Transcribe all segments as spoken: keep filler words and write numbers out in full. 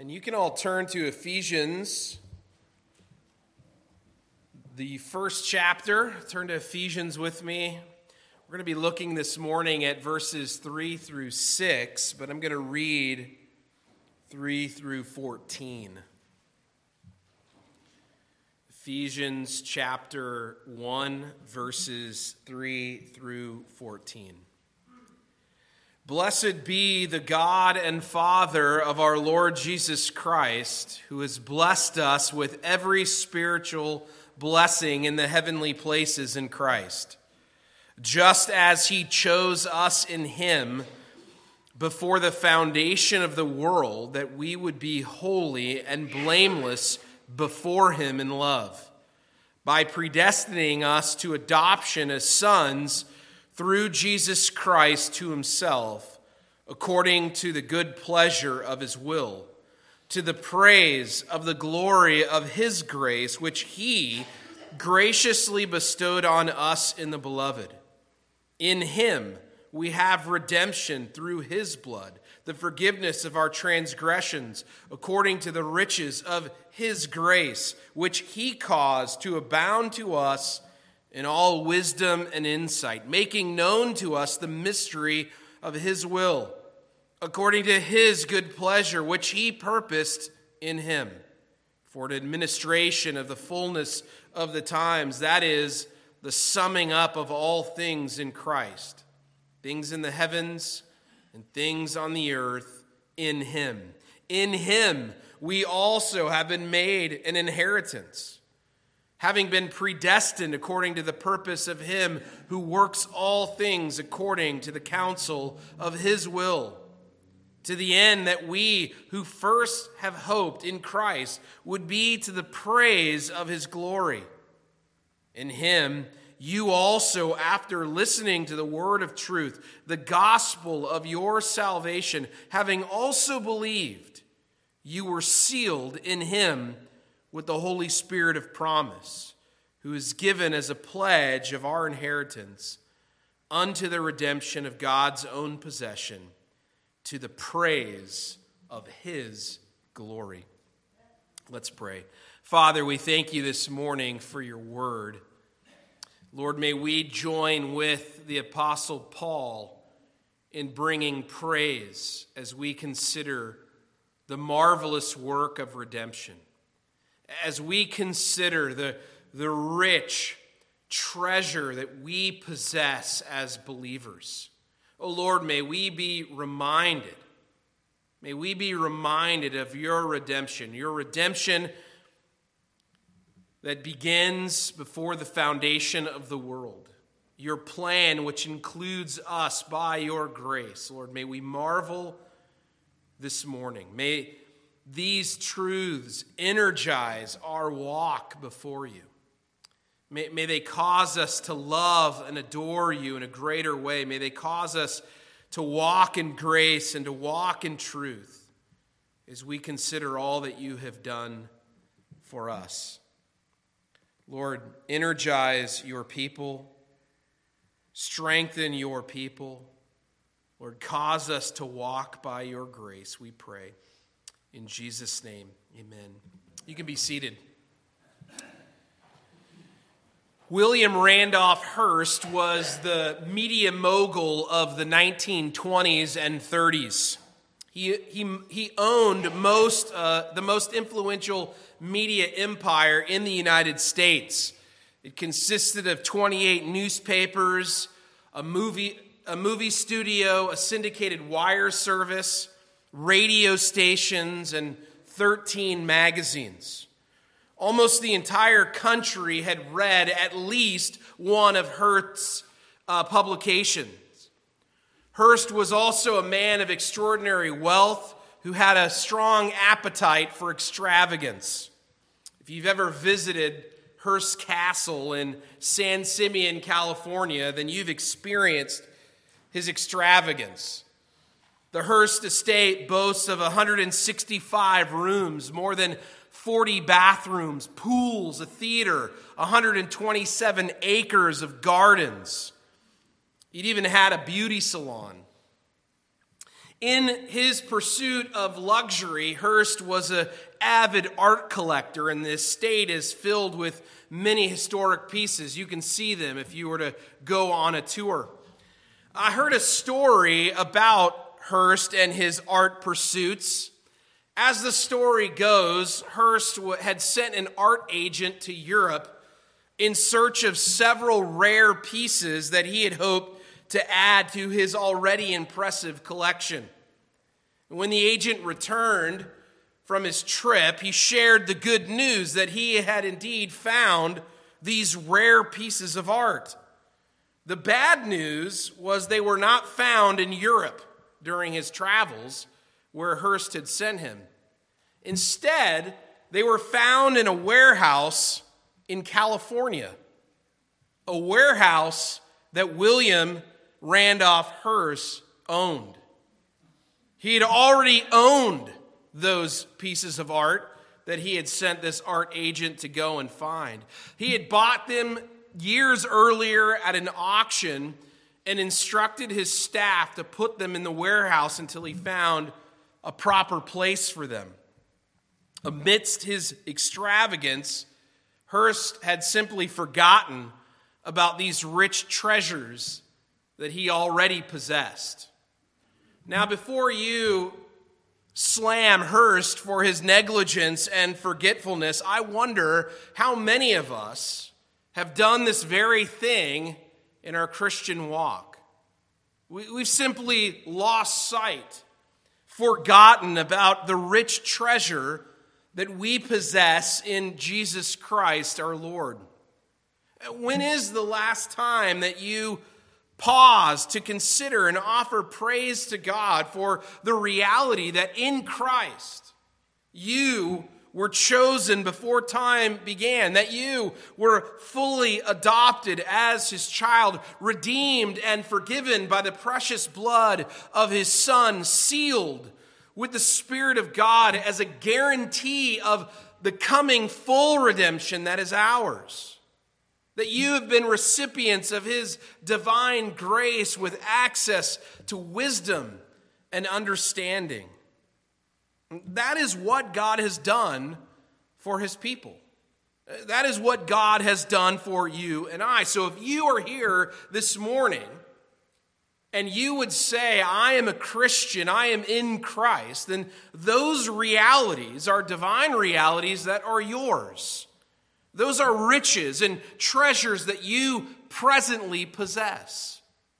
And you can all turn to Ephesians, the first chapter. Turn to Ephesians with me. We're going to be looking this morning at verses three through six, but I'm going to read three through fourteen. Ephesians chapter one, verses three through fourteen. Blessed be the God and Father of our Lord Jesus Christ, who has blessed us with every spiritual blessing in the heavenly places in Christ, just as he chose us in him before the foundation of the world, that we would be holy and blameless before him in love, by predestining us to adoption as sons through Jesus Christ to himself, according to the good pleasure of his will, to the praise of the glory of his grace, which he graciously bestowed on us in the beloved. In him we have redemption through his blood, the forgiveness of our transgressions, according to the riches of his grace, which he caused to abound to us in all wisdom and insight, making known to us the mystery of his will, according to his good pleasure, which he purposed in him, for the administration of the fullness of the times, that is, the summing up of all things in Christ, things in the heavens and things on the earth in him. In him we also have been made an inheritance, having been predestined according to the purpose of him who works all things according to the counsel of his will, to the end that we who first have hoped in Christ would be to the praise of his glory. In him you also, after listening to the word of truth, the gospel of your salvation, having also believed, you were sealed in him with the Holy Spirit of promise, who is given as a pledge of our inheritance unto the redemption of God's own possession, to the praise of his glory. Let's pray. Father, we thank you this morning for your word. Lord, may we join with the Apostle Paul in bringing praise as we consider the marvelous work of redemption, as we consider the, the rich treasure that we possess as believers. Oh Lord, may we be reminded, may we be reminded of your redemption, your redemption that begins before the foundation of the world, your plan which includes us by your grace. Lord, may we marvel this morning. May these truths energize our walk before you. May, may they cause us to love and adore you in a greater way. May they cause us to walk in grace and to walk in truth as we consider all that you have done for us. Lord, energize your people. Strengthen your people. Lord, cause us to walk by your grace, we pray. In Jesus' name, amen. You can be seated. William Randolph Hearst was the media mogul of the nineteen twenties and thirties. He, he, he owned most, uh, the most influential media empire in the United States. It consisted of twenty-eight newspapers, a movie, a movie studio, a syndicated wire service, radio stations, and thirteen magazines. Almost the entire country had read at least one of Hearst's uh, publications. Hearst was also a man of extraordinary wealth who had a strong appetite for extravagance. If you've ever visited Hearst Castle in San Simeon, California, then you've experienced his extravagance. The Hearst estate boasts of one hundred sixty-five rooms, more than forty bathrooms, pools, a theater, one hundred twenty-seven acres of gardens. It even had a beauty salon. In his pursuit of luxury, Hearst was an avid art collector, and the estate is filled with many historic pieces. You can see them if you were to go on a tour. I heard a story about Hearst and his art pursuits. As the story goes, Hearst had sent an art agent to Europe in search of several rare pieces that he had hoped to add to his already impressive collection. When the agent returned from his trip, he shared the good news that he had indeed found these rare pieces of art. The bad news was they were not found in Europe during his travels where Hearst had sent him. Instead, they were found in a warehouse in California, a warehouse that William Randolph Hearst owned. He had already owned those pieces of art that he had sent this art agent to go and find. He had bought them years earlier at an auction and instructed his staff to put them in the warehouse until he found a proper place for them. Amidst his extravagance, Hearst had simply forgotten about these rich treasures that he already possessed. Now, before you slam Hearst for his negligence and forgetfulness, I wonder how many of us have done this very thing in our Christian walk. We, we've simply lost sight, forgotten about the rich treasure that we possess in Jesus Christ our Lord. When is the last time that you pause to consider and offer praise to God for the reality that in Christ you were chosen before time began, that you were fully adopted as his child, redeemed and forgiven by the precious blood of his Son, sealed with the Spirit of God as a guarantee of the coming full redemption that is ours. That you have been recipients of his divine grace with access to wisdom and understanding. That is what God has done for his people. That is what God has done for you and I. So if you are here this morning and you would say, I am a Christian, I am in Christ, then those realities are divine realities that are yours. Those are riches and treasures that you presently possess.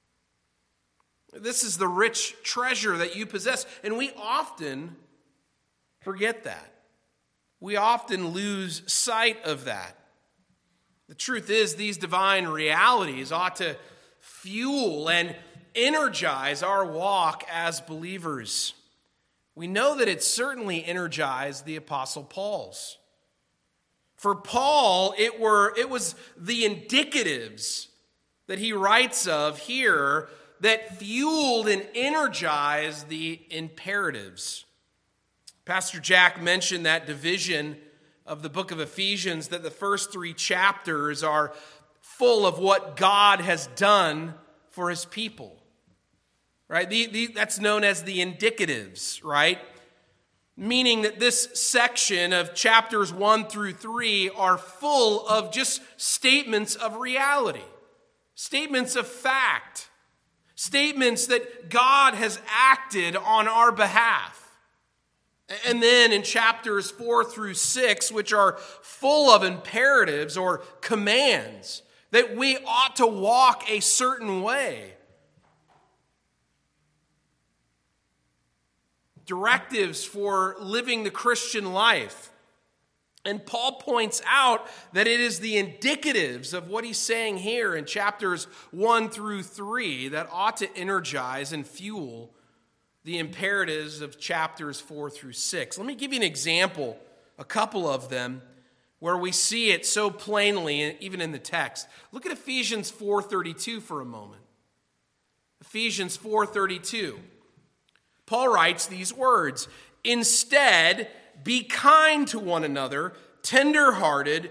This is the rich treasure that you possess, and we often forget that. We often lose sight of that. The truth is, these divine realities ought to fuel and energize our walk as believers. We know that it certainly energized the Apostle Paul's. For Paul, it were it was the indicatives that he writes of here that fueled and energized the imperatives. Pastor Jack mentioned that division of the book of Ephesians, that the first three chapters are full of what God has done for his people. Right? The, the, that's known as the indicatives, right? Meaning that this section of chapters one through three are full of just statements of reality, statements of fact, statements that God has acted on our behalf. And then in chapters four through six, which are full of imperatives or commands, that we ought to walk a certain way. Directives for living the Christian life. And Paul points out that it is the indicatives of what he's saying here in chapters one through three that ought to energize and fuel the imperatives of chapters four through six. Let me give you an example, a couple of them, where we see it so plainly, even in the text. Look at Ephesians four thirty-two for a moment. Ephesians four thirty-two. Paul writes these words, "Instead, be kind to one another, tender-hearted,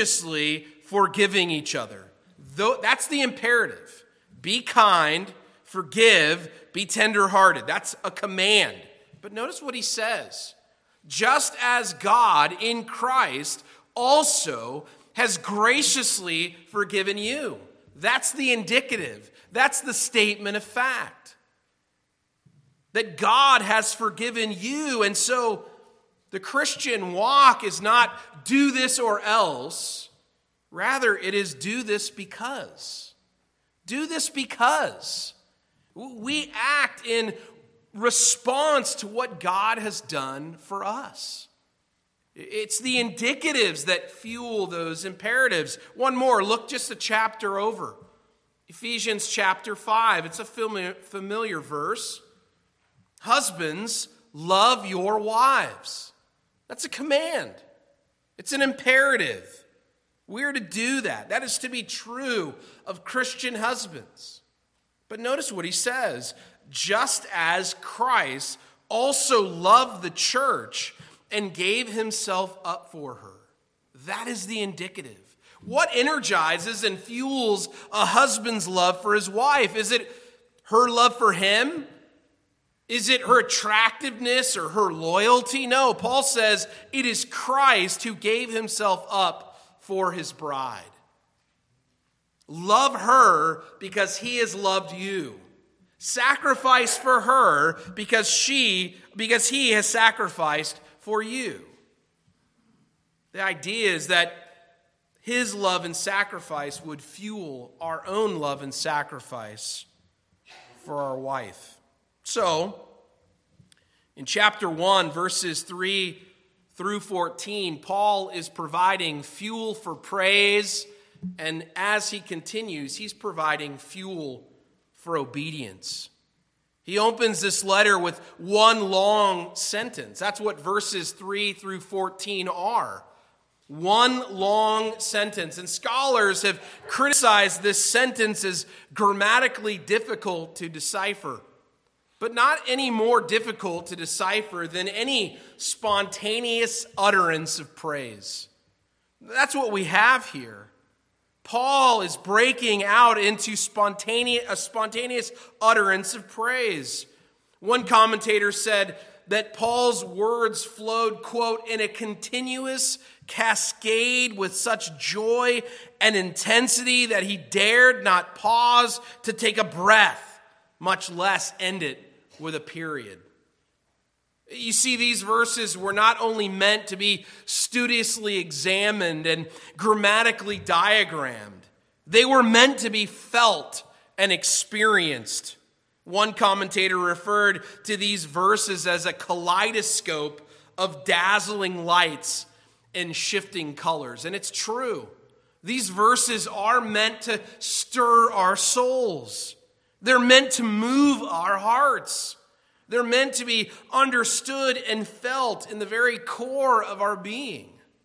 graciously forgiving each other." That's the imperative. Be kind, forgive, be tenderhearted. That's a command. But notice what he says. Just as God in Christ also has graciously forgiven you. That's the indicative. That's the statement of fact. That God has forgiven you. And so the Christian walk is not do this or else. Rather, it is do this because. Do this because. We act in response to what God has done for us. It's the indicatives that fuel those imperatives. One more, look just a chapter over. Ephesians chapter five. It's a familiar, familiar verse. Husbands, love your wives. That's a command. It's an imperative. We're to do that. That is to be true of Christian husbands. But notice what he says. Just as Christ also loved the church and gave himself up for her. That is the indicative. What energizes and fuels a husband's love for his wife? Is it her love for him? Is it her attractiveness or her loyalty? No, Paul says it is Christ who gave himself up for his bride. Love her because he has loved you. Sacrifice for her because she, because he has sacrificed for you. The idea is that his love and sacrifice would fuel our own love and sacrifice for our wife. So, in chapter one, verses three through fourteen, Paul is providing fuel for praise, and as he continues, he's providing fuel for obedience. He opens this letter with one long sentence. That's what verses three through fourteen are. One long sentence. And scholars have criticized this sentence as grammatically difficult to decipher, but not any more difficult to decipher than any spontaneous utterance of praise. That's what we have here. Paul is breaking out into spontaneous, a spontaneous utterance of praise. One commentator said that Paul's words flowed, quote, in a continuous cascade with such joy and intensity that he dared not pause to take a breath, much less end it with a period. You see, these verses were not only meant to be studiously examined and grammatically diagrammed, they were meant to be felt and experienced. One commentator referred to these verses as a kaleidoscope of dazzling lights and shifting colors. And it's true. These verses are meant to stir our souls. They're meant to move our hearts. They're meant to be understood and felt in the very core of our being.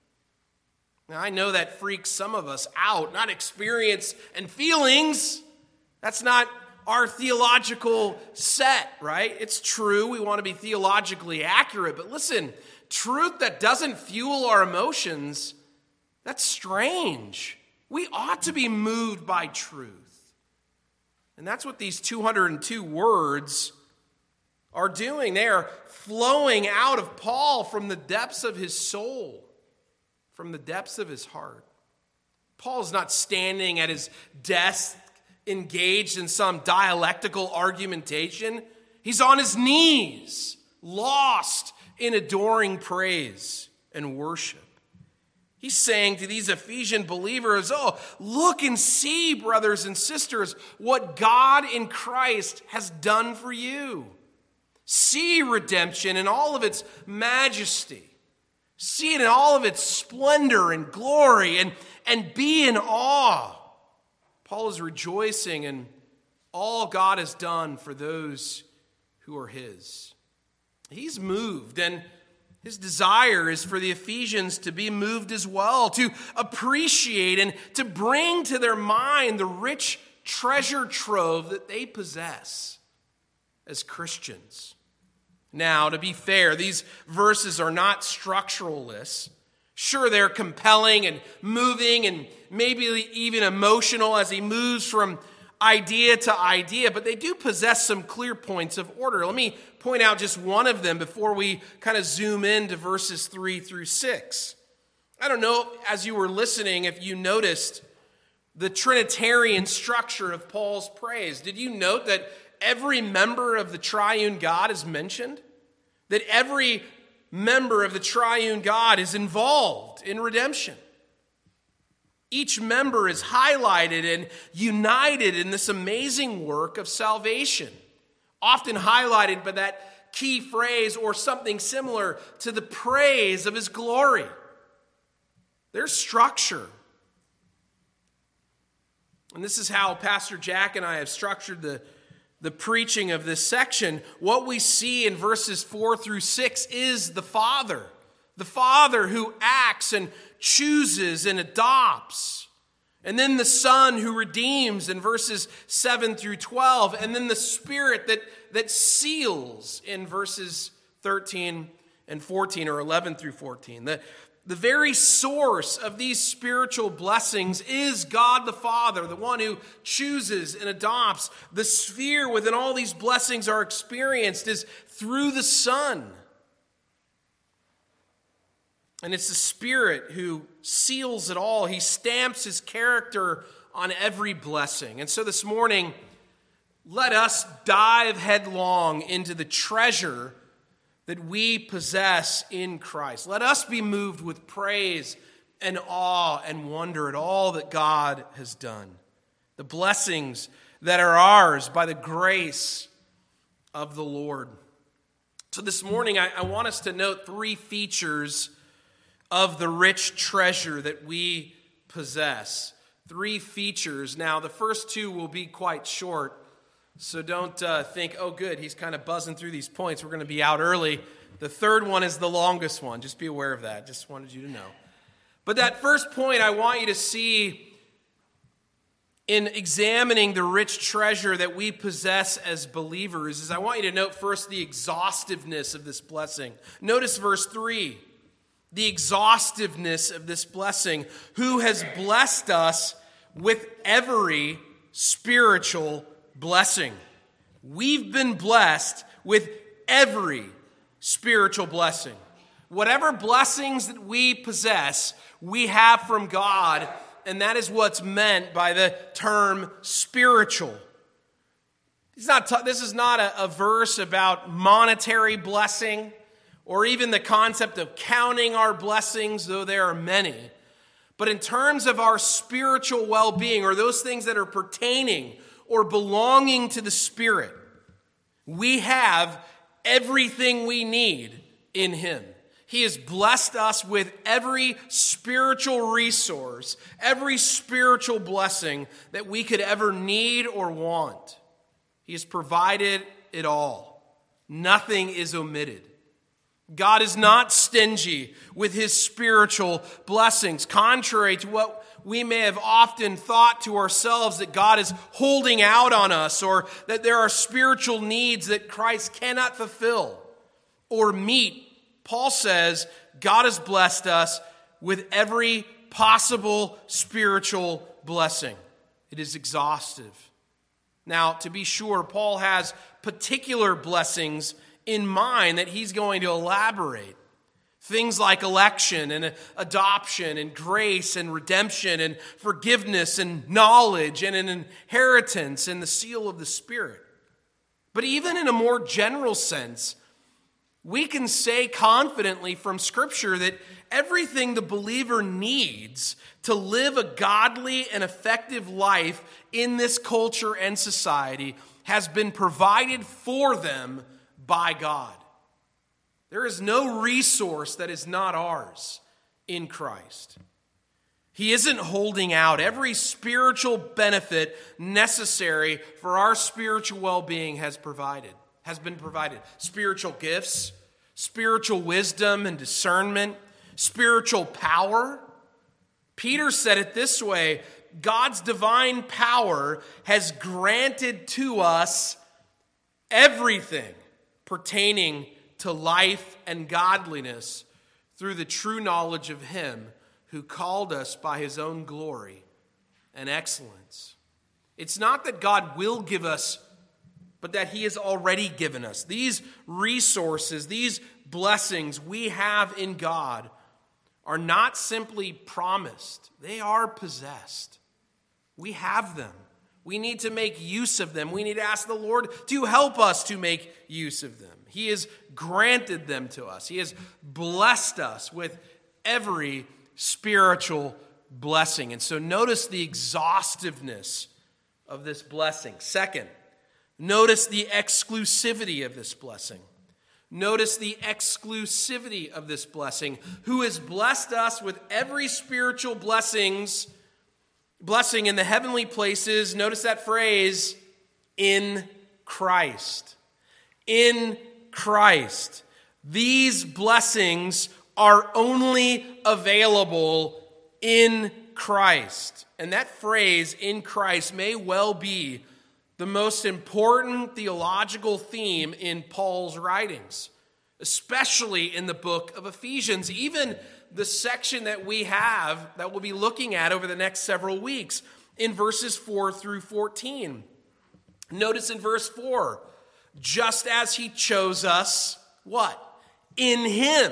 Now, I know that freaks some of us out, not experience and feelings. That's not our theological set, right? It's true, we want to be theologically accurate, but listen, truth that doesn't fuel our emotions, that's strange. We ought to be moved by truth. And that's what these two hundred two words are doing. They are flowing out of Paul from the depths of his soul, from the depths of his heart. Paul's not standing at his desk engaged in some dialectical argumentation. He's on his knees, lost in adoring praise and worship. He's saying to these Ephesian believers, oh, look and see, brothers and sisters, what God in Christ has done for you. See redemption in all of its majesty. See it in all of its splendor and glory, and, and be in awe. Paul is rejoicing in all God has done for those who are his. He's moved, and his desire is for the Ephesians to be moved as well, to appreciate and to bring to their mind the rich treasure trove that they possess as Christians. Now, to be fair, these verses are not structuralists. Sure, they're compelling and moving and maybe even emotional as he moves from idea to idea, but they do possess some clear points of order. Let me point out just one of them before we kind of zoom into verses three through six. I don't know, as you were listening, if you noticed the Trinitarian structure of Paul's praise. Did you note that every member of the triune God is mentioned? That every member of the triune God is involved in redemption? Each member is highlighted and united in this amazing work of salvation, often highlighted by that key phrase or something similar to the praise of his glory. There's structure. And this is how Pastor Jack and I have structured the, the preaching of this section. What we see in verses four through six is the Father. The Father who acts and chooses and adopts. And then the Son who redeems in verses seven through twelve. And then the Spirit that, that seals in verses thirteen and fourteen, or eleven through fourteen. The, the very source of these spiritual blessings is God the Father, the one who chooses and adopts. The sphere within all these blessings are experienced is through the Son. And it's the Spirit who seals it all. He stamps his character on every blessing. And so this morning, let us dive headlong into the treasure that we possess in Christ. Let us be moved with praise and awe and wonder at all that God has done. The blessings that are ours by the grace of the Lord. So this morning, I, I want us to note three features of the rich treasure that we possess. Three features. Now, the first two will be quite short, so don't uh, think, oh good, he's kind of buzzing through these points, we're going to be out early. The third one is the longest one. Just be aware of that. Just wanted you to know. But that first point I want you to see in examining the rich treasure that we possess as believers is I want you to note first the exhaustiveness of this blessing. Notice verse three. The exhaustiveness of this blessing, who has blessed us with every spiritual blessing. We've been blessed with every spiritual blessing. Whatever blessings that we possess, we have from God, and that is what's meant by the term spiritual. It's not t- this is not a, a verse about monetary blessing, or even the concept of counting our blessings, though there are many. But in terms of our spiritual well-being, or those things that are pertaining or belonging to the Spirit, we have everything we need in Him. He has blessed us with every spiritual resource, every spiritual blessing that we could ever need or want. He has provided it all. Nothing is omitted. God is not stingy with his spiritual blessings, contrary to what we may have often thought to ourselves, that God is holding out on us, or that there are spiritual needs that Christ cannot fulfill or meet. Paul says God has blessed us with every possible spiritual blessing. It is exhaustive. Now, to be sure, Paul has particular blessings in mind that he's going to elaborate. Things like election and adoption and grace and redemption and forgiveness and knowledge and an inheritance and the seal of the Spirit. But even in a more general sense, we can say confidently from Scripture that everything the believer needs to live a godly and effective life in this culture and society has been provided for them by God. There is no resource that is not ours in Christ. He isn't holding out. Every spiritual benefit necessary for our spiritual well-being has provided, has been provided. Spiritual gifts, spiritual wisdom and discernment, spiritual power. Peter said it this way: God's divine power has granted to us everything pertaining to life and godliness through the true knowledge of Him who called us by His own glory and excellence. It's not that God will give us, but that he has already given us. These resources, these blessings we have in God are not simply promised. They are possessed. We have them. We need to make use of them. We need to ask the Lord to help us to make use of them. He has granted them to us. He has blessed us with every spiritual blessing. And so notice the exhaustiveness of this blessing. Second, notice the exclusivity of this blessing. Notice the exclusivity of this blessing. Who has blessed us with every spiritual blessings, blessing in the heavenly places. Notice that phrase, in Christ. In Christ. These blessings are only available in Christ. And that phrase, in Christ, may well be the most important theological theme in Paul's writings, especially in the book of Ephesians, even the section that we have that we'll be looking at over the next several weeks in verses four through fourteen. Notice in verse four, just as he chose us, what? In him.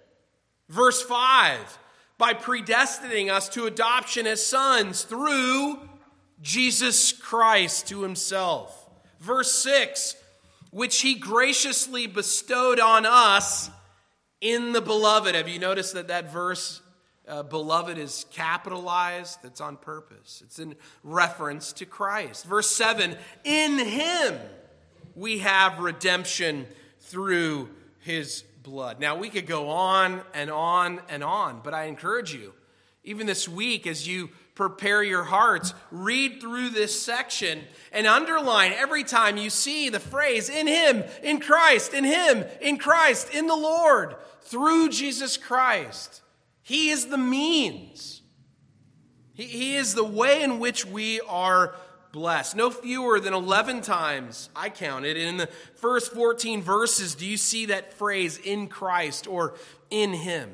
Verse five, by predestinating us to adoption as sons through Jesus Christ to himself. Verse six, which he graciously bestowed on us in the beloved. Have you noticed that that verse, uh, beloved, is capitalized? That's on purpose. It's in reference to Christ. Verse seven, in him we have redemption through his blood. Now, we could go on and on and on, but I encourage you, even this week as you prepare your hearts, read through this section and underline every time you see the phrase, in him, in Christ, in him, in Christ, in the Lord, through Jesus Christ. He is the means. He, he is the way in which we are blessed. No fewer than eleven times, I counted, in the first fourteen verses, do you see that phrase, in Christ or in him?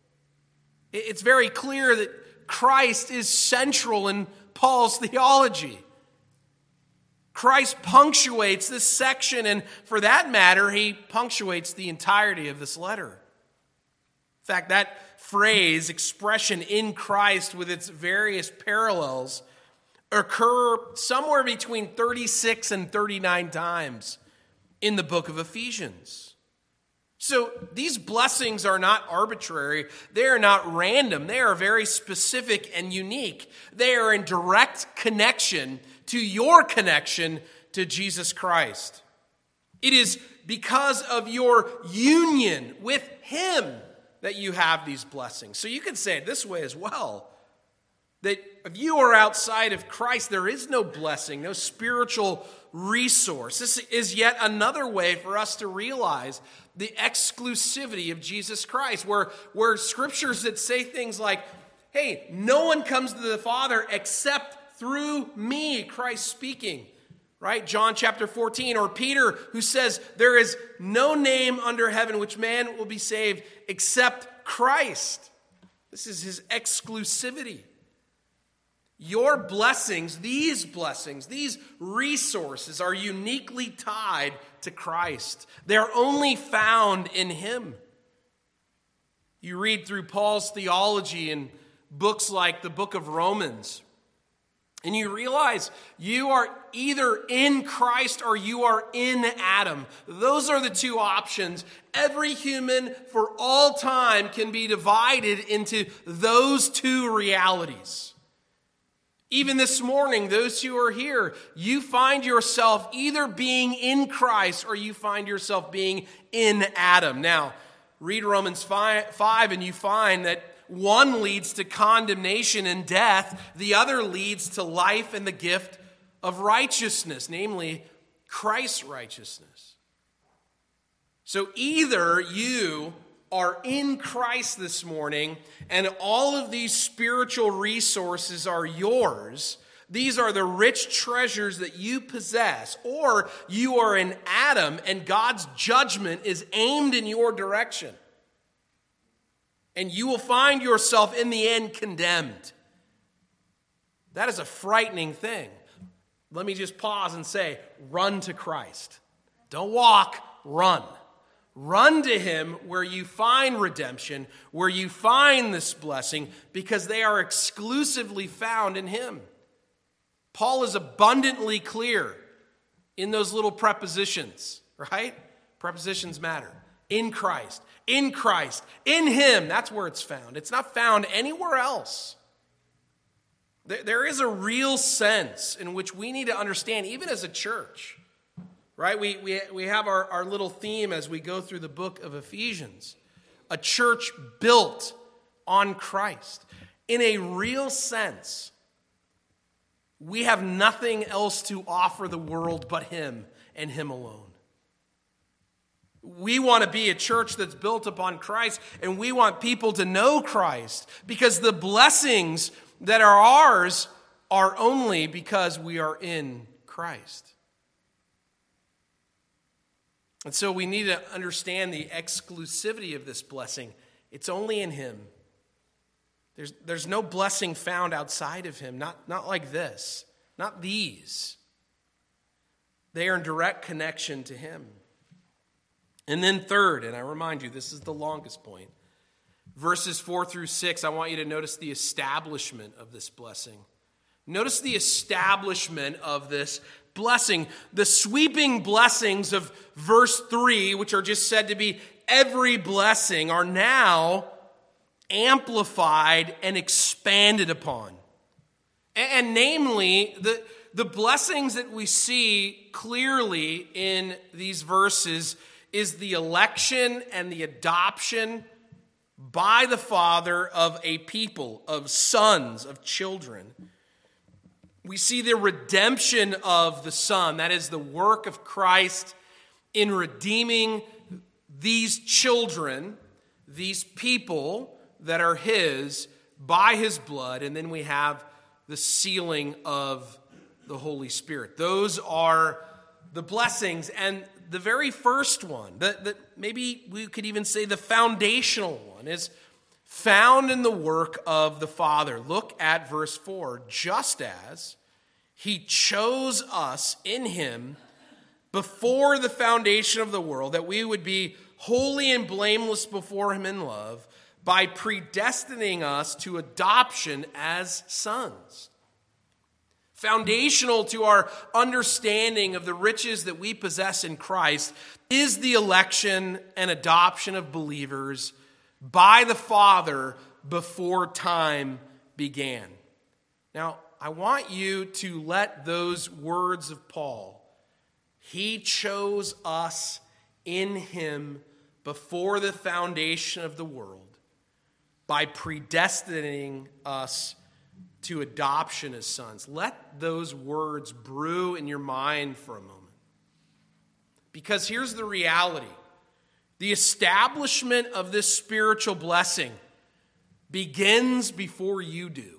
It's very clear that Christ is central in Paul's theology. Christ punctuates this section, and for that matter, he punctuates the entirety of this letter. In fact, that phrase, expression, in Christ, with its various parallels, occur somewhere between thirty-six and thirty-nine times in the book of Ephesians. So these blessings are not arbitrary. They are not random. They are very specific and unique. They are in direct connection to your connection to Jesus Christ. It is because of your union with him that you have these blessings. So you can say it this way as well, that if you are outside of Christ, there is no blessing, no spiritual resource. This is yet another way for us to realize the exclusivity of Jesus Christ, where, where scriptures that say things like, hey, no one comes to the Father except through me, Christ speaking, right? John chapter fourteen, or Peter who says, there is no name under heaven which man will be saved except Christ. This is his exclusivity. Your blessings, these blessings, these resources are uniquely tied to Christ. They're only found in him. You read through Paul's theology in books like the book of Romans, and you realize you are either in Christ or you are in Adam. Those are the two options. Every human for all time can be divided into those two realities. Even this morning, those who are here, you find yourself either being in Christ or you find yourself being in Adam. Now, read Romans five and you find that one leads to condemnation and death. The other leads to life and the gift of righteousness, namely Christ's righteousness. So either you are in Christ this morning, and all of these spiritual resources are yours. These are the rich treasures that you possess. Or you are in Adam, and God's judgment is aimed in your direction. And you will find yourself in the end condemned. That is a frightening thing. let me just pause and say, run to Christ. Don't walk, run. Run to him where you find redemption, where you find this blessing, because they are exclusively found in him. Paul is abundantly clear in those little prepositions, right? Prepositions matter. In Christ, in Christ, in him, that's where it's found. It's not found anywhere else. There is a real sense in which we need to understand, even as a church, right? We, we, we have our, our little theme as we go through the book of Ephesians. A church built on Christ. In a real sense, we have nothing else to offer the world but him and him alone. We want to be a church that's built upon Christ, and we want people to know Christ, because the blessings that are ours are only because we are in Christ. And so we need to understand the exclusivity of this blessing. It's only in him. There's, there's no blessing found outside of him, not, not like this, not these. They are in direct connection to him. And then third, and I remind you, this is the longest point, verses four through six, I want you to notice the establishment of this blessing. Notice the establishment of this blessing. The sweeping blessings of verse three, which are just said to be every blessing, are now amplified and expanded upon. And, and namely, the, the blessings that we see clearly in these verses is the election and the adoption by the Father of a people, of sons, of children. We see the redemption of the Son, that is the work of Christ in redeeming these children, these people that are his, by his blood, and then we have the sealing of the Holy Spirit. Those are the blessings, and the very first one, that, that maybe we could even say the foundational one, is found in the work of the Father. Look at verse four. Just as he chose us in him before the foundation of the world, that we would be holy and blameless before him in love, by predestining us to adoption as sons. Foundational to our understanding of the riches that we possess in Christ is the election and adoption of believers by the Father before time began. Now, I want you to let those words of Paul, he chose us in him before the foundation of the world by predestining us to adoption as sons. Let those words brew in your mind for a moment. Because here's the reality. The establishment of this spiritual blessing begins before you do.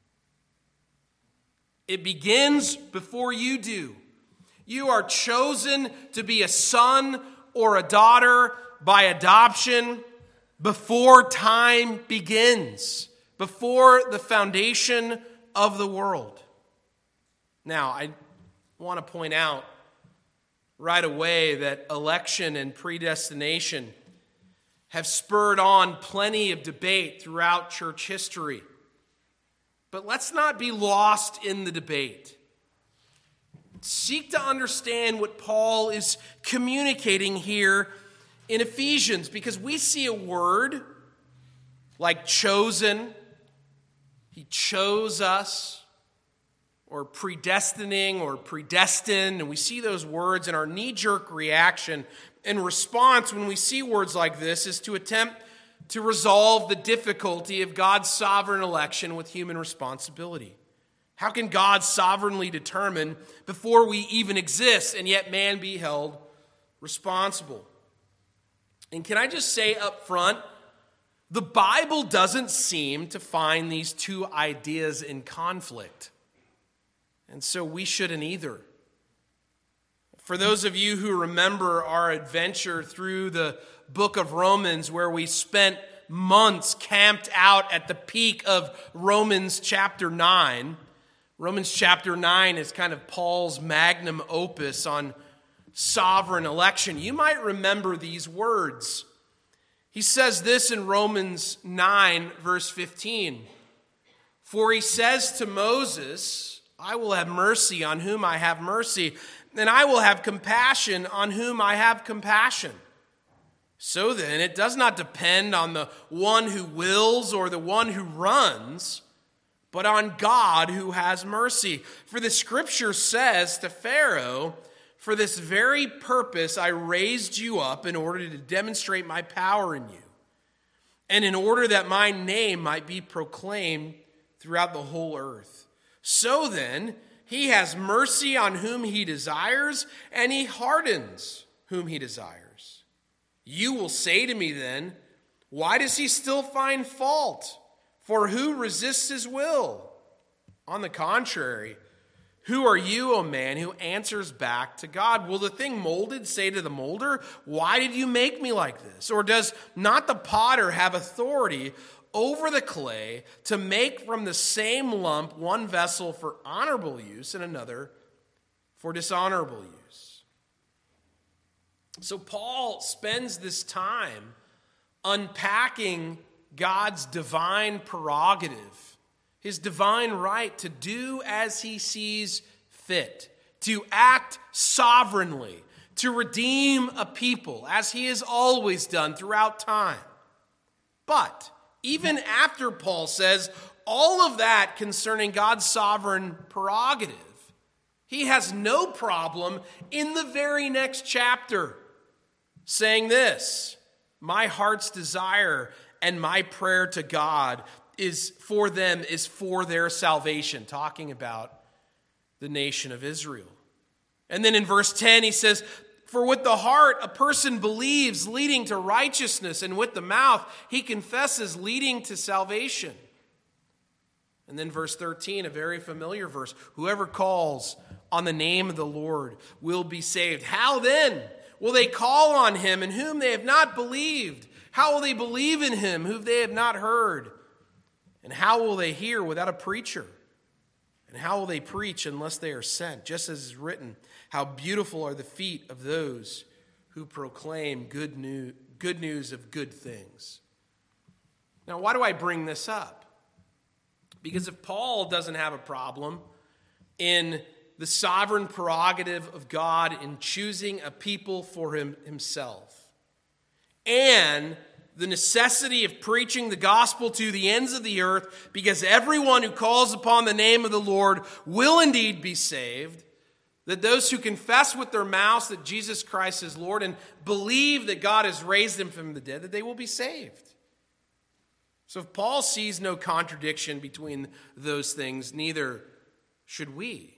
It begins before you do. You are chosen to be a son or a daughter by adoption before time begins. Before the foundation of the world. Now, I want to point out right away that election and predestination have spurred on plenty of debate throughout church history. But let's not be lost in the debate. Seek to understand what Paul is communicating here in Ephesians, because we see a word like chosen. He chose us, or predestining, or predestined, and we see those words, and our knee-jerk reaction and response when we see words like this is to attempt to resolve the difficulty of God's sovereign election with human responsibility. How can God sovereignly determine before we even exist, and yet man be held responsible? And can I just say up front, the Bible doesn't seem to find these two ideas in conflict. And so we shouldn't either. For those of you who remember our adventure through the book of Romans, where we spent months camped out at the peak of Romans chapter nine, Romans chapter nine is kind of Paul's magnum opus on sovereign election. You might remember these words. He says this in Romans nine, verse fifteen. For he says to Moses, I will have mercy on whom I have mercy, and I will have compassion on whom I have compassion. So then, it does not depend on the one who wills or the one who runs, but on God who has mercy. For the scripture says to Pharaoh, for this very purpose I raised you up in order to demonstrate my power in you, and in order that my name might be proclaimed throughout the whole earth. So then, he has mercy on whom he desires, and he hardens whom he desires. You will say to me then, why does he still find fault? For who resists his will? On the contrary, who are you, O man, who answers back to God? Will the thing molded say to the molder, why did you make me like this? Or does not the potter have authority over the clay to make from the same lump one vessel for honorable use and another for dishonorable use? So Paul spends this time unpacking God's divine prerogative, his divine right to do as he sees fit, to act sovereignly, to redeem a people as he has always done throughout time. But even after Paul says all of that concerning God's sovereign prerogative, he has no problem in the very next chapter saying this, my heart's desire and my prayer to God is for them, is for their salvation, talking about the nation of Israel. And then in verse ten, he says, for with the heart a person believes, leading to righteousness, and with the mouth he confesses, leading to salvation. And then verse thirteen, a very familiar verse, whoever calls on the name of the Lord will be saved. How then will they call on him in whom they have not believed? How will they believe in him whom they have not heard? And how will they hear without a preacher? And how will they preach unless they are sent? Just as is written, how beautiful are the feet of those who proclaim good news, good news of good things. Now, why do I bring this up? Because if Paul doesn't have a problem in the sovereign prerogative of God in choosing a people for him, himself, and the necessity of preaching the gospel to the ends of the earth, because everyone who calls upon the name of the Lord will indeed be saved, that those who confess with their mouths that Jesus Christ is Lord and believe that God has raised him from the dead, that they will be saved. So if Paul sees no contradiction between those things, neither should we.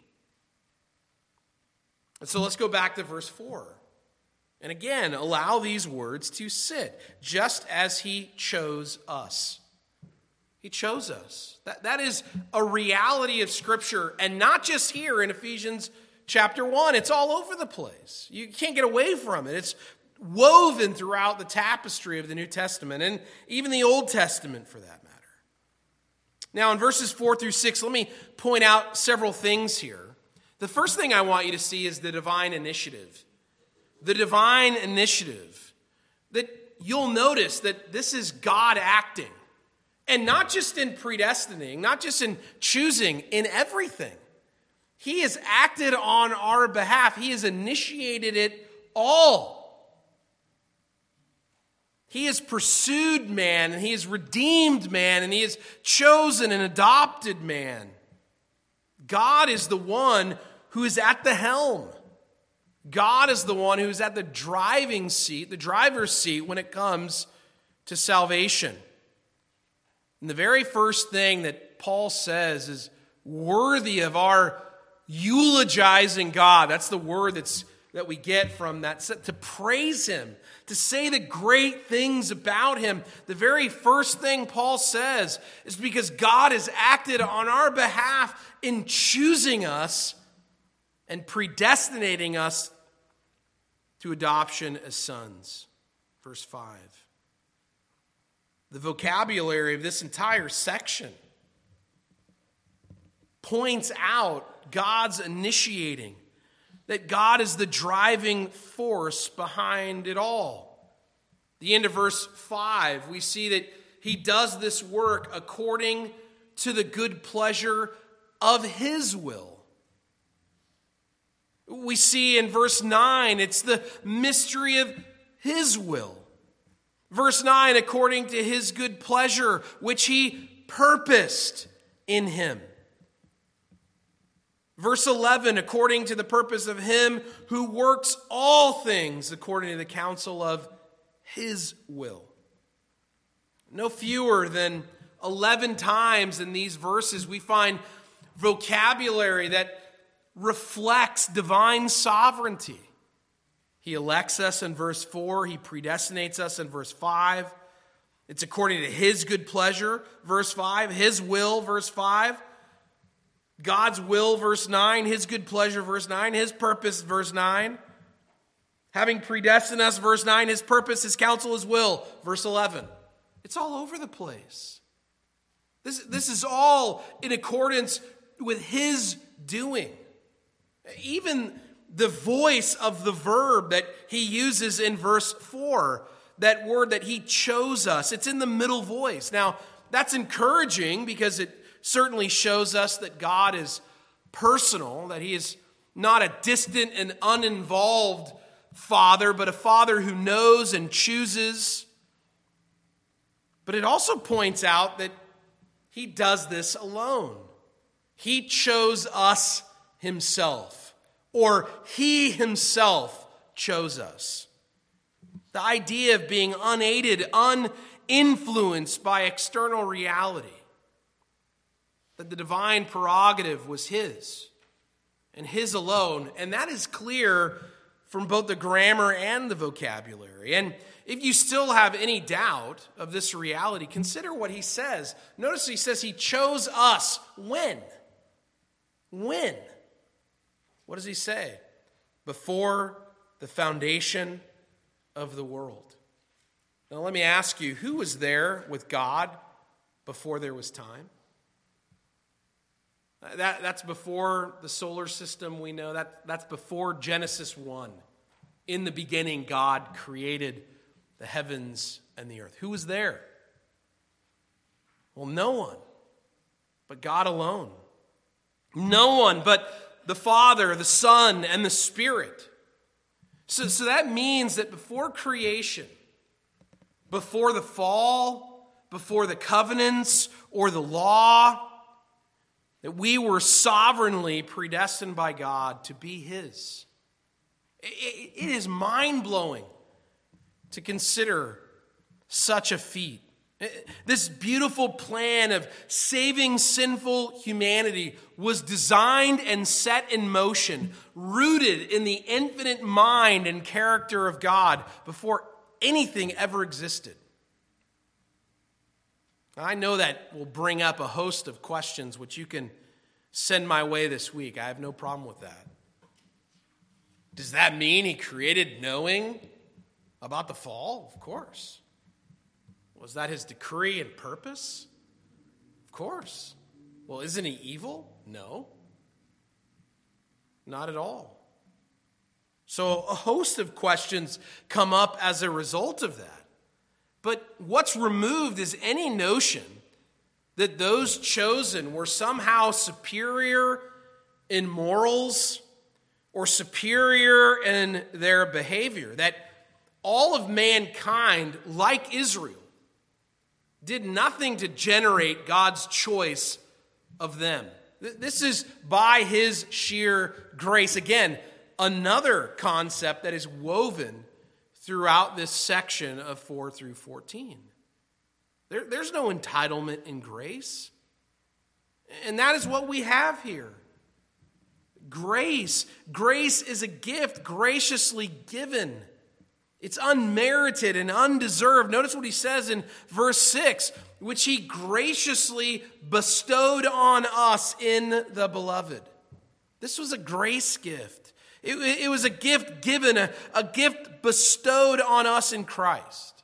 And so let's go back to verse four. And again, allow these words to sit, just as he chose us. He chose us. That, that is a reality of Scripture, and not just here in Ephesians chapter one. It's all over the place. You can't get away from it. It's woven throughout the tapestry of the New Testament, and even the Old Testament for that matter. Now, in verses four through six, let me point out several things here. The first thing I want you to see is the divine initiative. The divine initiative. That you'll notice that this is God acting. And not just in predestining, not just in choosing, in everything. He has acted on our behalf. He has initiated it all. He has pursued man, and he has redeemed man, and he has chosen and adopted man. God is the one who is at the helm. God is the one who is at the driving seat, the driver's seat when it comes to salvation. And the very first thing that Paul says is worthy of our eulogizing God. That's the word that's that we get from that, to praise him, to say the great things about him. The very first thing Paul says is because God has acted on our behalf in choosing us and predestinating us to adoption as sons. Verse five. The vocabulary of this entire section points out God's initiating, that God is the driving force behind it all. The end of verse five, we see that he does this work according to the good pleasure of his will. We see in verse nine, it's the mystery of his will. Verse nine, according to his good pleasure, which he purposed in him. Verse eleven, according to the purpose of him who works all things according to the counsel of his will. No fewer than eleven times in these verses we find vocabulary that reflects divine sovereignty. He elects us in verse four. He predestinates us in verse five. It's according to his good pleasure, verse five. His will, verse five. God's will, verse nine. His good pleasure, verse nine. His purpose, verse nine. Having predestined us, verse nine. His purpose, his counsel, his will, verse eleven. It's all over the place. This, this is all in accordance with his doing. Even the voice of the verb that he uses in verse four, that word that he chose us, it's in the middle voice. Now, that's encouraging because it certainly shows us that God is personal, that he is not a distant and uninvolved father, but a father who knows and chooses. But it also points out that he does this alone. He chose us himself, or he himself chose us. The idea of being unaided, uninfluenced by external reality. That the divine prerogative was his, and his alone. And that is clear from both the grammar and the vocabulary. And if you still have any doubt of this reality, consider what he says. Notice he says he chose us. When? When? What does he say? Before the foundation of the world. Now let me ask you, who was there with God before there was time? That, that's before the solar system, we know. That, that's before Genesis one. In the beginning, God created the heavens and the earth. Who was there? Well, no one but God alone. No one but the Father, the Son, and the Spirit. So, so that means that before creation, before the fall, before the covenants or the law, that we were sovereignly predestined by God to be his. It, it is mind-blowing to consider such a feat. This beautiful plan of saving sinful humanity was designed and set in motion, rooted in the infinite mind and character of God before anything ever existed. I know that will bring up a host of questions which you can send my way this week. I have no problem with that. Does that mean he created knowing about the fall? Of course. Was that his decree and purpose? Of course. Well, isn't he evil? No. Not at all. So a host of questions come up as a result of that. But what's removed is any notion that those chosen were somehow superior in morals or superior in their behavior. That all of mankind, like Israel, did nothing to generate God's choice of them. This is by his sheer grace. Again, another concept that is woven throughout this section of four through fourteen. There, there's no entitlement in grace. And that is what we have here. Grace. Grace is a gift graciously given. It's unmerited and undeserved. Notice what he says in verse six, which he graciously bestowed on us in the beloved. This was a grace gift. It, it was a gift given, a, a gift bestowed on us in Christ.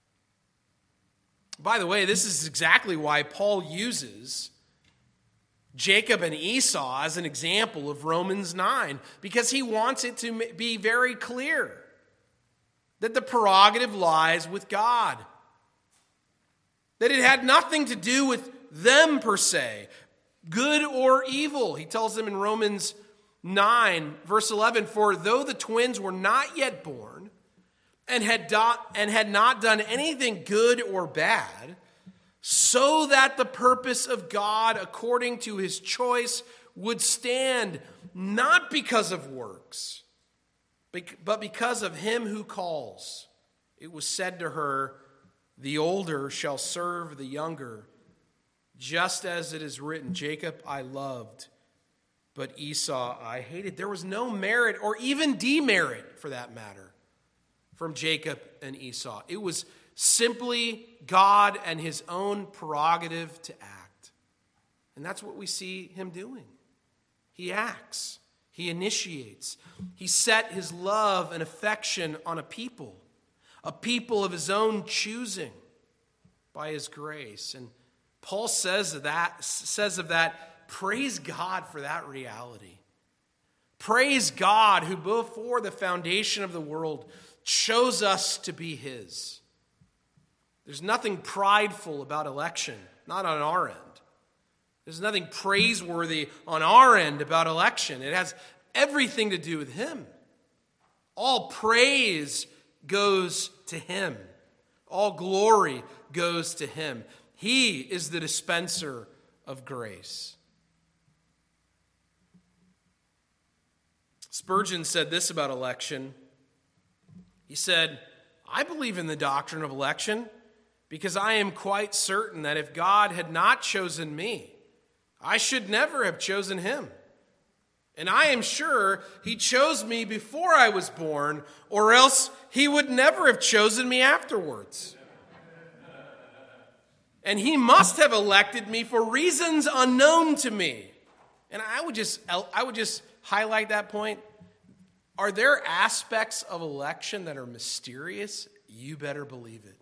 By the way, this is exactly why Paul uses Jacob and Esau as an example of Romans nine, because he wants it to be very clear that the prerogative lies with God. That it had nothing to do with them per se, good or evil. He tells them in Romans nine, verse eleven, for though the twins were not yet born and had, do- and had not done anything good or bad, so that the purpose of God according to his choice would stand, not because of works, but because of him who calls. It was said to her, the older shall serve the younger, just as it is written, Jacob I loved, but Esau I hated. There was no merit or even demerit, for that matter, from Jacob and Esau. It was simply God and his own prerogative to act. And that's what we see him doing. He acts. He initiates. He set his love and affection on a people, a people of his own choosing by his grace. And Paul says of that, says of that, praise God for that reality. Praise God who before the foundation of the world chose us to be his. There's nothing prideful about election, not on our end. There's nothing praiseworthy on our end about election. It has everything to do with him. All praise goes to him. All glory goes to him. He is the dispenser of grace. Spurgeon said this about election. He said, I believe in the doctrine of election because I am quite certain that if God had not chosen me, I should never have chosen him. And I am sure he chose me before I was born, or else he would never have chosen me afterwards. And he must have elected me for reasons unknown to me. And I would just, I would just highlight that point. Are there aspects of election that are mysterious? You better believe it.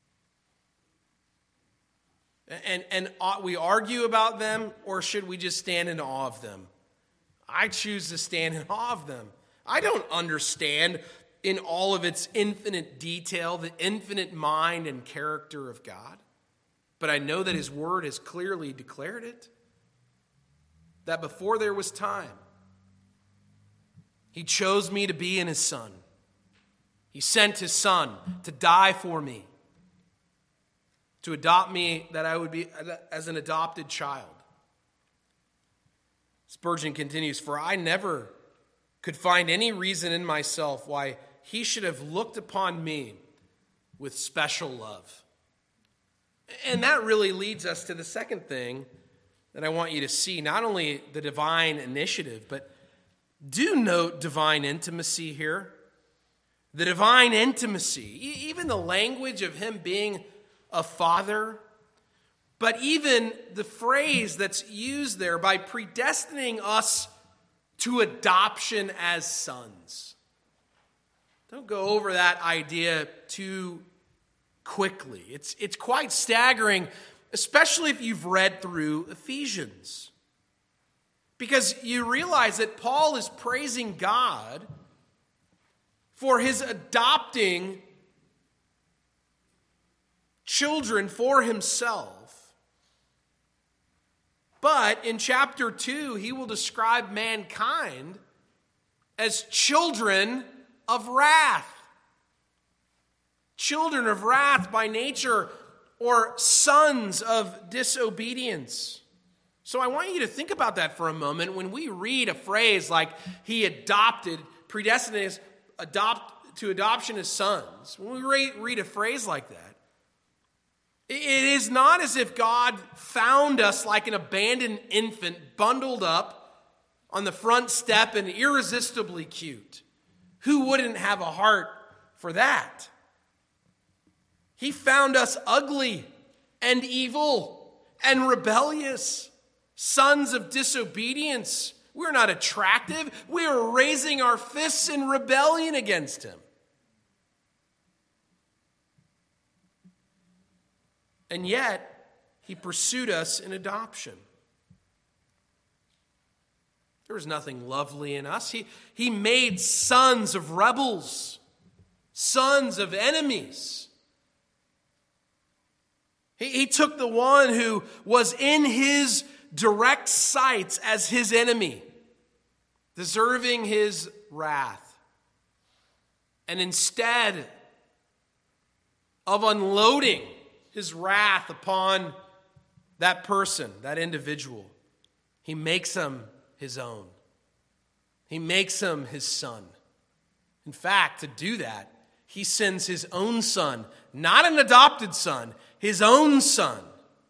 And, and ought we argue about them, or should we just stand in awe of them? I choose to stand in awe of them. I don't understand in all of its infinite detail the infinite mind and character of God. But I know that his word has clearly declared it. That before there was time, he chose me to be in his son. He sent his son to die for me, to adopt me that I would be as an adopted child. Spurgeon continues, for I never could find any reason in myself why he should have looked upon me with special love. And that really leads us to the second thing that I want you to see, not only the divine initiative, but do note divine intimacy here. The divine intimacy, even the language of him being a father, but even the phrase that's used there by predestining us to adoption as sons. Don't go over that idea too quickly. It's, it's quite staggering, especially if you've read through Ephesians. Because you realize that Paul is praising God for his adopting children for himself. But in chapter two, he will describe mankind as children of wrath. Children of wrath by nature, or sons of disobedience. So I want you to think about that for a moment. When we read a phrase like he adopted, predestined us adopt, to adoption as sons, when we read, read a phrase like that, it is not as if God found us like an abandoned infant bundled up on the front step and irresistibly cute. Who wouldn't have a heart for that? He found us ugly and evil and rebellious, sons of disobedience. We're not attractive. We are raising our fists in rebellion against him. And yet, he pursued us in adoption. There was nothing lovely in us. He, he made sons of rebels, sons of enemies. He, he took the one who was in his direct sights as his enemy, deserving his wrath. And instead of unloading his wrath upon that person, that individual, he makes him his own. He makes him his son. In fact, to do that, he sends his own son, not an adopted son, his own son,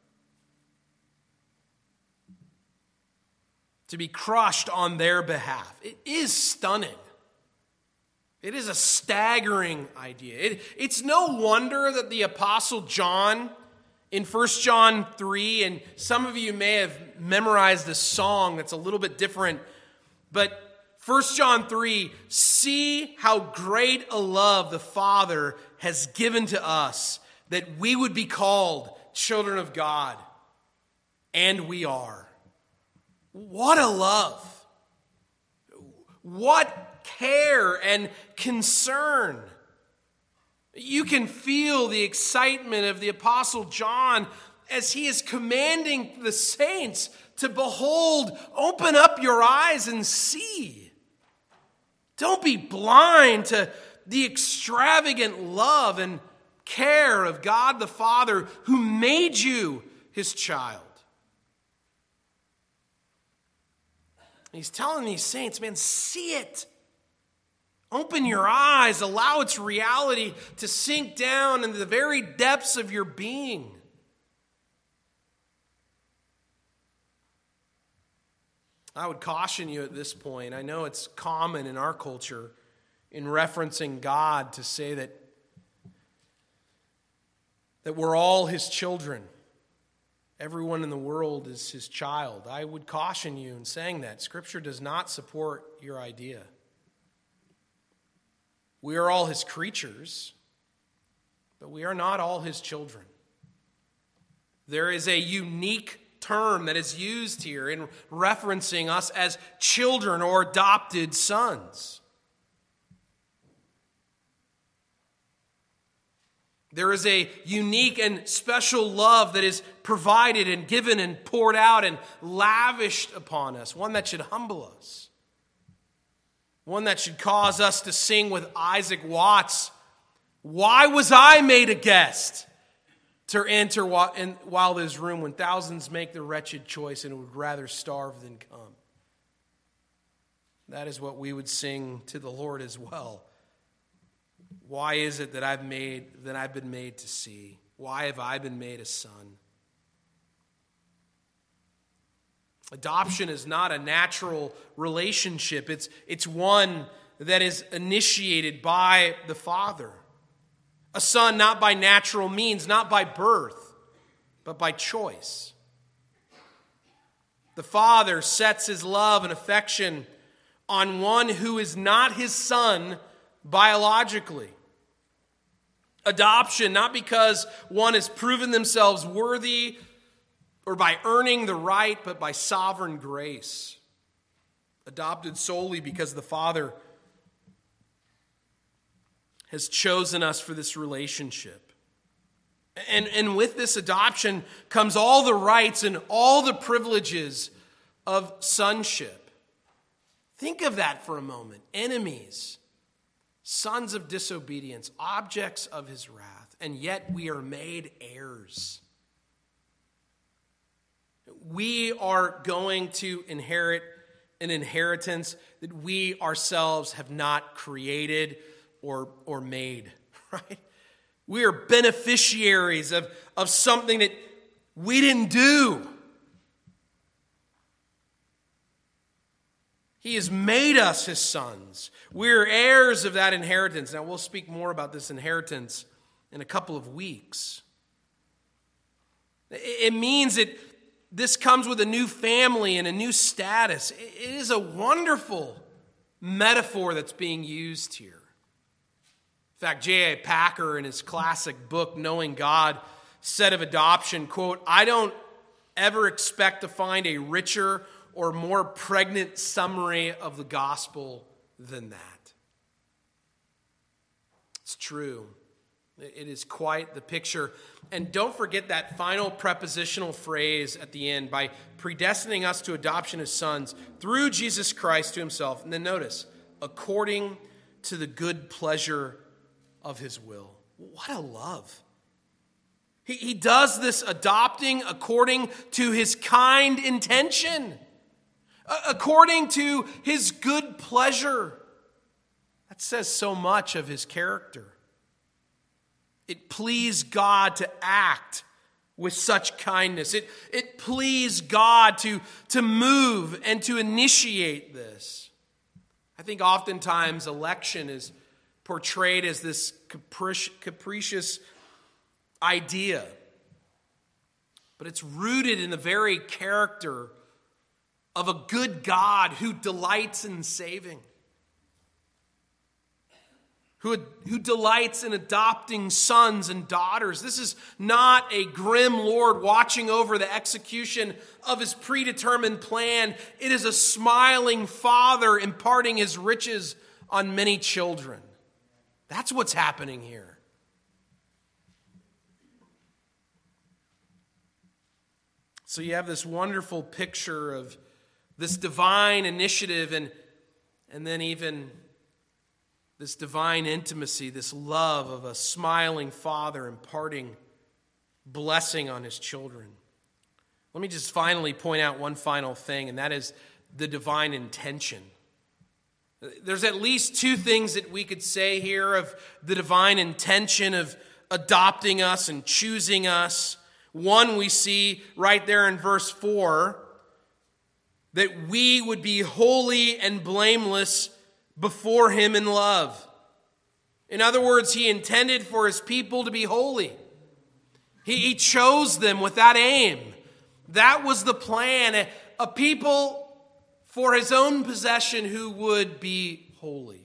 to be crushed on their behalf. It is stunning. It is a staggering idea. It, it's no wonder that the Apostle John, in First John three, and some of you may have memorized this song that's a little bit different, but First John three, see how great a love the Father has given to us, that we would be called children of God. And we are. What a love. What care and concern. You can feel the excitement of the Apostle John as he is commanding the saints to behold, open up your eyes and see. Don't be blind to the extravagant love and care of God the Father who made you his child. He's telling these saints, man, see it. Open your eyes. Allow its reality to sink down into the very depths of your being. I would caution you at this point. I know it's common in our culture in referencing God to say that, that we're all his children. Everyone in the world is his child. I would caution you in saying that. Scripture does not support your idea. We are all his creatures, but we are not all his children. There is a unique term that is used here in referencing us as children or adopted sons. There is a unique and special love that is provided and given and poured out and lavished upon us, one that should humble us, one that should cause us to sing with Isaac Watts, "Why was I made a guest to enter in Wilder's room when thousands make the wretched choice and would rather starve than come?" That is what we would sing to the Lord as well. Why is it that I've made that I've been made to see? Why have I been made a son? Adoption is not a natural relationship. It's, it's one that is initiated by the Father. A son not by natural means, not by birth, but by choice. The Father sets his love and affection on one who is not his son biologically. Adoption, not because one has proven themselves worthy or by earning the right, but by sovereign grace. Adopted solely because the Father has chosen us for this relationship. And, and with this adoption comes all the rights and all the privileges of sonship. Think of that for a moment. Enemies, sons of disobedience, objects of his wrath, and yet we are made heirs. We are going to inherit an inheritance that we ourselves have not created or, or made, right? We are beneficiaries of, of something that we didn't do. He has made us his sons. We're heirs of that inheritance. Now, we'll speak more about this inheritance in a couple of weeks. It means that this comes with a new family and a new status. It is a wonderful metaphor that's being used here. In fact, J A Packer, in his classic book, Knowing God, said of adoption, quote, "I don't ever expect to find a richer or more pregnant summary of the gospel than that. It's true. It is quite the picture. And don't forget that final prepositional phrase at the end, by predestining us to adoption as sons through Jesus Christ to himself. And then notice, according to the good pleasure of his will. What a love. He, he does this adopting according to his kind intention, according to his good pleasure. That says so much of his character. It pleased God to act with such kindness. It, it pleased God to, to move and to initiate this. I think oftentimes election is portrayed as this capric- capricious idea. But it's rooted in the very character of a good God who delights in saving. Who, who delights in adopting sons and daughters. This is not a grim Lord watching over the execution of his predetermined plan. It is a smiling Father imparting his riches on many children. That's what's happening here. So you have this wonderful picture of this divine initiative and, and then even this divine intimacy, this love of a smiling Father imparting blessing on his children. Let me just finally point out one final thing, and that is the divine intention. There's at least two things that we could say here of the divine intention of adopting us and choosing us. One we see right there in verse four, that we would be holy and blameless before him in love. In other words, he intended for his people to be holy. He, he chose them with that aim. That was the plan. A, a people for his own possession who would be holy.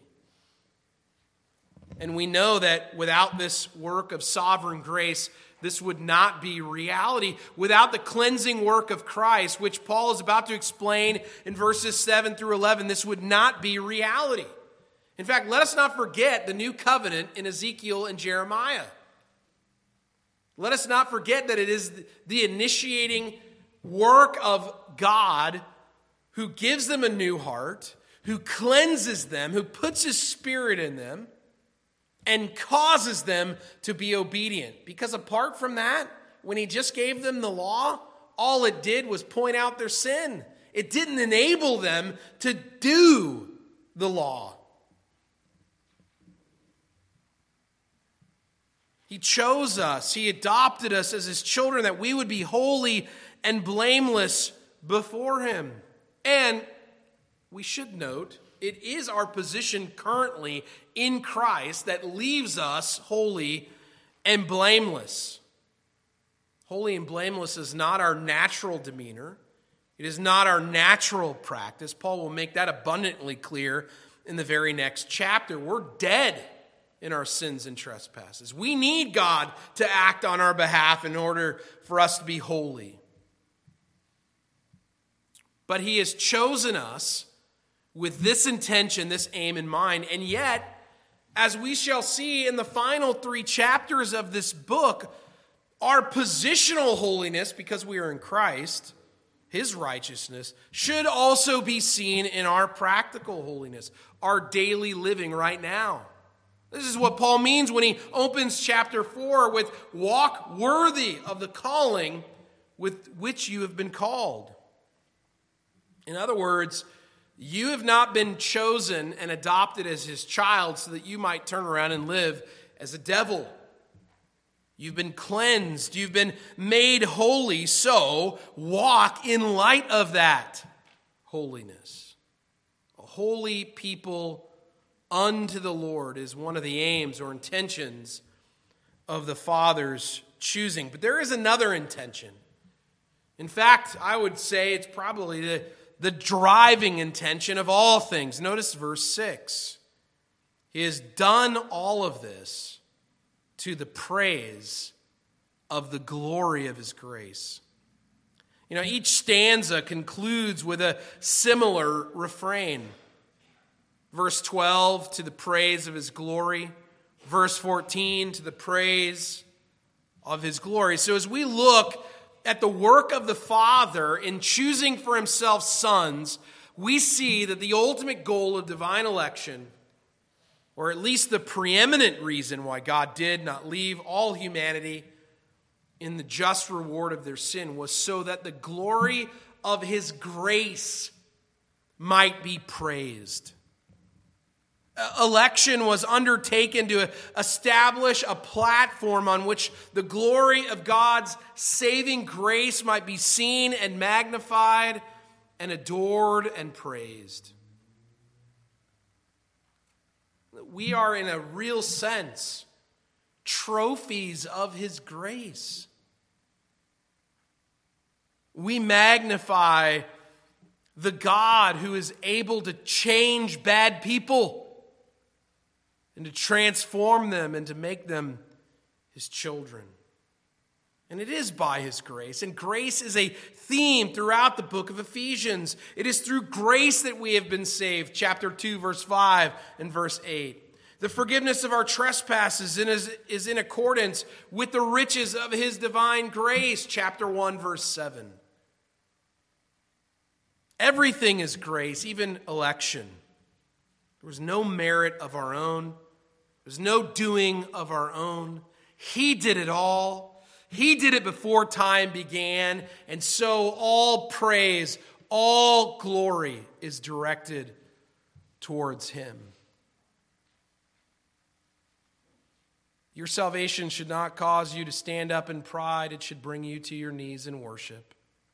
And we know that without this work of sovereign grace, this would not be reality. Without the cleansing work of Christ, which Paul is about to explain in verses seven through eleven, this would not be reality. In fact, let us not forget the new covenant in Ezekiel and Jeremiah. Let us not forget that it is the initiating work of God who gives them a new heart, who cleanses them, who puts his Spirit in them, and causes them to be obedient. Because apart from that, when he just gave them the law, all it did was point out their sin. It didn't enable them to do the law. He chose us. He adopted us as his children that we would be holy and blameless before him. And we should note, it is our position currently in Christ that leaves us holy and blameless. Holy and blameless is not our natural demeanor. It is not our natural practice. Paul will make that abundantly clear in the very next chapter. We're dead in our sins and trespasses. We need God to act on our behalf in order for us to be holy. But he has chosen us with this intention, this aim in mind. And yet, as we shall see in the final three chapters of this book, our positional holiness, because we are in Christ, his righteousness, should also be seen in our practical holiness, our daily living right now. This is what Paul means when he opens chapter four with walk worthy of the calling with which you have been called. In other words, you have not been chosen and adopted as his child so that you might turn around and live as a devil. You've been cleansed. You've been made holy. So walk in light of that holiness. A holy people unto the Lord is one of the aims or intentions of the Father's choosing. But there is another intention. In fact, I would say it's probably the The driving intention of all things. Notice verse six. He has done all of this to the praise of the glory of his grace. You know, each stanza concludes with a similar refrain. Verse twelve, to the praise of his glory. Verse fourteen, to the praise of his glory. So as we look at the work of the Father in choosing for himself sons, we see that the ultimate goal of divine election, or at least the preeminent reason why God did not leave all humanity in the just reward of their sin, was so that the glory of his grace might be praised. Election was undertaken to establish a platform on which the glory of God's saving grace might be seen and magnified and adored and praised. We are, in a real sense, trophies of his grace. We magnify the God who is able to change bad people and to transform them and to make them his children. And it is by his grace. And grace is a theme throughout the book of Ephesians. It is through grace that we have been saved. Chapter two, verse five and verse eight. The forgiveness of our trespasses is in accordance with the riches of his divine grace. Chapter one, verse seven. Everything is grace, even election. There was no merit of our own. There was no doing of our own. He did it all. He did it before time began. And so all praise, all glory is directed towards him. Your salvation should not cause you to stand up in pride. It should bring you to your knees in worship.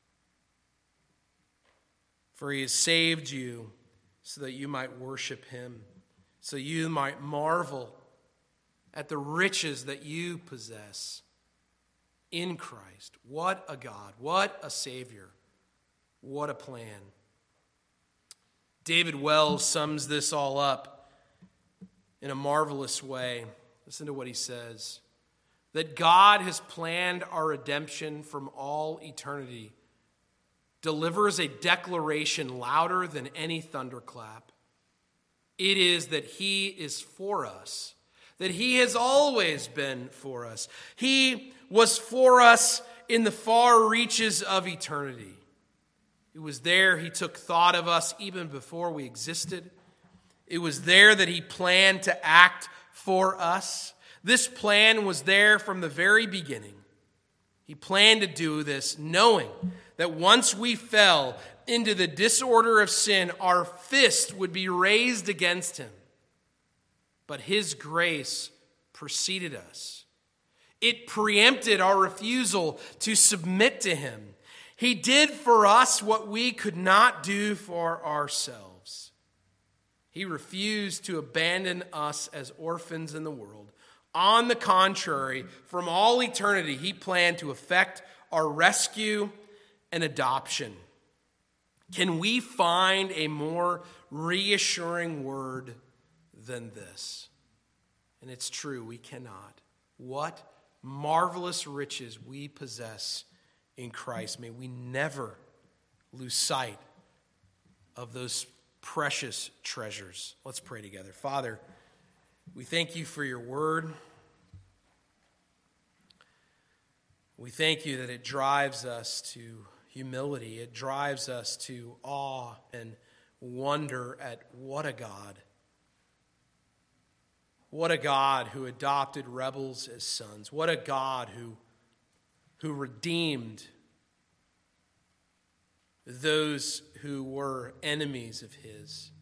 For he has saved you so that you might worship him, so you might marvel at the riches that you possess in Christ. What a God, what a Savior, what a plan. David Wells sums this all up in a marvelous way. Listen to what he says. That God has planned our redemption from all eternity delivers a declaration louder than any thunderclap. It is that he is for us, that he has always been for us. He was for us in the far reaches of eternity. It was there he took thought of us even before we existed. It was there that he planned to act for us. This plan was there from the very beginning. He planned to do this knowing that once we fell into the disorder of sin, our fist would be raised against him. But his grace preceded us. It preempted our refusal to submit to him. He did for us what we could not do for ourselves. He refused to abandon us as orphans in the world. On the contrary, from all eternity, he planned to effect our rescue and adoption. Can we find a more reassuring word than this? And it's true, we cannot. What marvelous riches we possess in Christ. May we never lose sight of those precious treasures. Let's pray together. Father, we thank you for your word. We thank you that it drives us to humility. It drives us to awe and wonder at what a God. What a God who adopted rebels as sons. What a God who, who redeemed those who were enemies of his.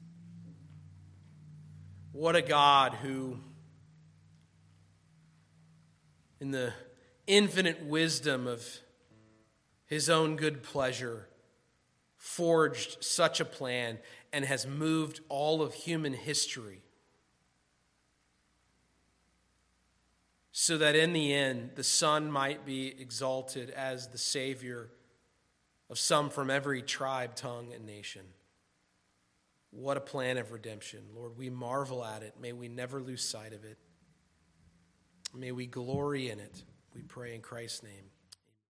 What a God who, in the infinite wisdom of his own good pleasure, forged such a plan and has moved all of human history so that in the end the Son might be exalted as the Savior of some from every tribe, tongue, and nation. What a plan of redemption. Lord, we marvel at it. May we never lose sight of it. May we glory in it. We pray in Christ's name.